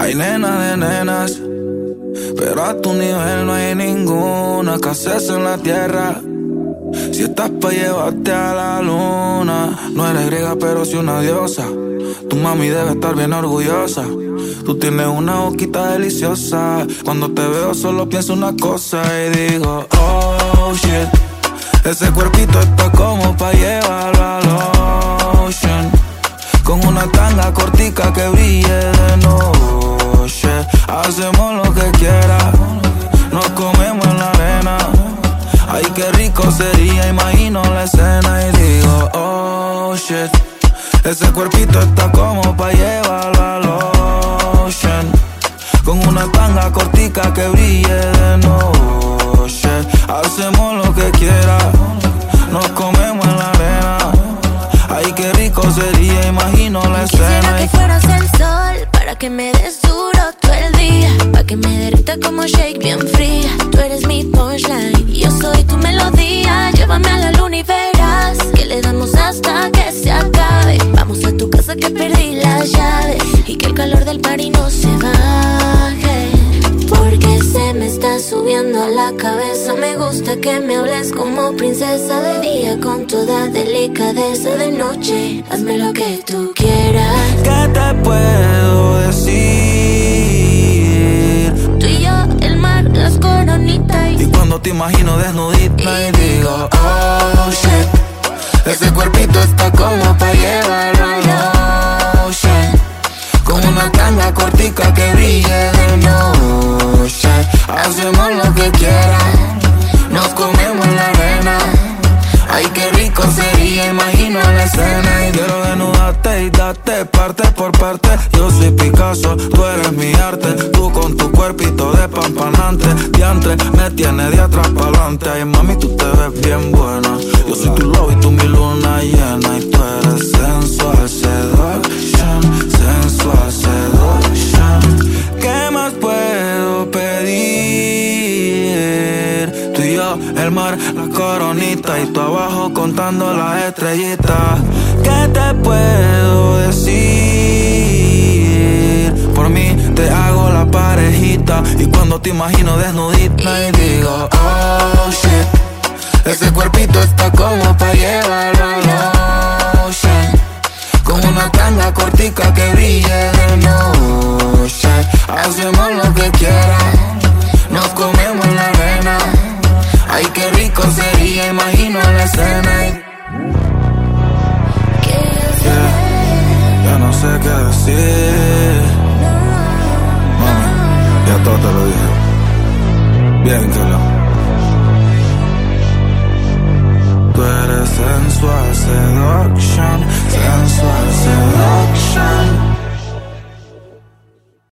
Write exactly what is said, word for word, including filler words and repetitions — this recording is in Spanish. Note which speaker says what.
Speaker 1: Hay nena de nenas, pero a tu nivel no hay ninguna que haces en la tierra. Si estás pa' llevarte a la luna, no eres griega pero sí una diosa. Tu mami debe estar bien orgullosa. Tú tienes una boquita deliciosa. Cuando te veo solo pienso una cosa y digo, oh shit, ese cuerpito está como pa' llevarlo al ocean. Con una tanga cortica que brille de noche. Hacemos lo que quieras, nos comemos en la arena. Ay, qué rico sería, imagino la escena y digo, oh shit, ese cuerpito está como pa' llevarlo al ocean. Con una tanga cortica que brille de noche. Hacemos lo que quieras, nos comemos en la arena. Ay, qué rico sería, imagino la escena.
Speaker 2: Quisiera que fueras el sol, para que me des duro todo el día, para que me derrita como shake bien fría. Tú eres mi punchline, yo soy tu melodía. Llévame a la luna y verás que le damos hasta que se acabe. Vamos a tu casa que perdí las llaves y que el calor del party no se baje. Porque se me está subiendo a la cabeza. Me gusta que me hables como princesa. De día con toda delicadeza. De noche, hazme lo que tú quieras.
Speaker 1: ¿Qué te puedo decir?
Speaker 2: Tú y yo, el mar, las coronitas.
Speaker 1: Y cuando te imagino desnudita y digo, oh shit, ese cuerpito está como pa' llevarlo al ocean. Con una tanga cortica que brille de noche. Hacemos lo que quieras, nos comemos en la arena. Ay, qué rico sería, imagino la escena. Y quiero desnudarte y darte parte por parte. Yo soy Picasso, tú eres mi arte. Tú con tu cuerpito de pampanante. Diantre, me tienes de atrás pa'lante. Ay, mami, tú te ves bien buena. Yo soy tu lobo y tú mi luna llena. Y tú eres sensual seduction, sensual seduction. ¿Qué más puedo pedir? Tú y yo, el mar, la coronita. Y tú abajo contando las estrellitas. ¿Qué te puedo decir? Por mí te hago la parejita. Y cuando te imagino desnudita y digo, oh shit, ese cuerpito está como pa' llevarlo al ocean. Con una tanga cortica que brille de noche. Hacemos lo que quieras, nos comemos en la arena. Ay, qué rico sería, imagino la escena y... yeah, ya no sé qué decir. Mami, ya todo te lo dije. Bien que lo... Tú eres sensual seduction.